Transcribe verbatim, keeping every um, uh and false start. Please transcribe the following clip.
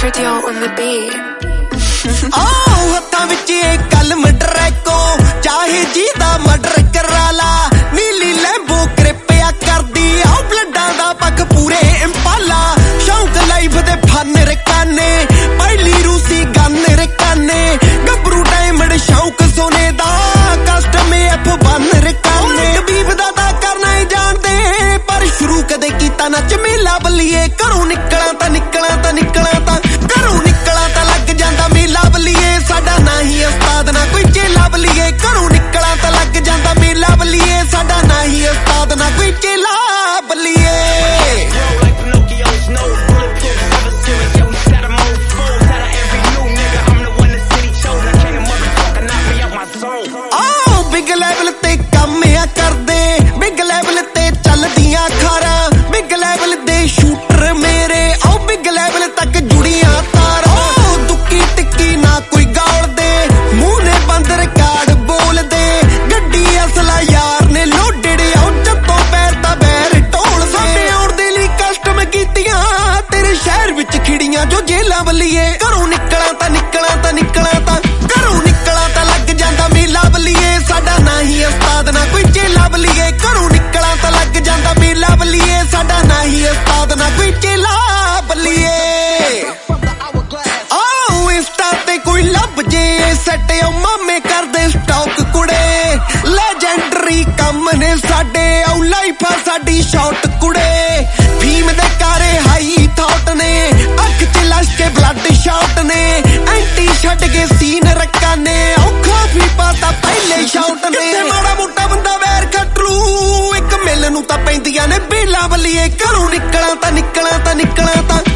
radio on the beat. आओ हत्थां विच इह कलम ड्रैको चाहे जीदा मर्डर करा ला नीली लैंबो कृपया करदी आओ ब्लडां दा पक पूरे इंपाला शौक लाइफ दे फन रकाने पहली रूसी गन रकाने गबरू डायमंड शौक सोने दा कस्टम एफ वन रकाने बीब दा दा करना ही जानदे पर शुरू कदे कीता ना चमेला बल्लीए घरों निकला तां निकला तां निकला तां घरों निकला तां लग जांदा मेला बल्लीए साडा ना ही उस्ताद ना कोई चेला बल्लीए घरों निकला तां लग जांदा मेला बल्लीए साडा ना ही उस्ताद ना कोई चेला बल्लीए बिग लेवल ते कम आ करदे बिग लेवल ते चलदियां खारा बिग लेवल दे शूटर मेरे आओ बिग लेवल तक जुड़ियां तारा दुक्की टिक्की ना कोई गाल दे मुंह ने बंद रिकार्ड बोल दे गड्डी असला यार ने लोडेड आओ जत्तों पैर दा बैर ढोल साडे आउण दे लई कस्टम कीतियां तेरे शहर विच खिड़ियां जो जेलां बल्लीए घरों निकला तां निकला तां निकला तां घरों निकला तां लग जांदा मेला बल्लीए साडा ना ही उस्ताद ना कोई चेला बल्लीए घरों निकला तां लग जांदा मेला बल्लीए साडा ना ही उस्ताद ना कोई चेला बल्लीए आओ इंस्टा ते कोई लभ जे सैट ओ मामे करदे स्टॉक कुड़े लेजेंडरी कम ने साडे आओ लाइफ आ साडी शॉट कुड़े फीम दे कारे हाई थॉट ने अख च लश के ब्लड शॉट ने एंटी छड्ड के सीन रकाने औखा भी पाता पहले शॉट ने माड़ा मोटा बंदा वैर खटरू एक मिल नूं तां पैंदियां ने बेला बल्लीए घरों निकला तां निकला तां निकला तां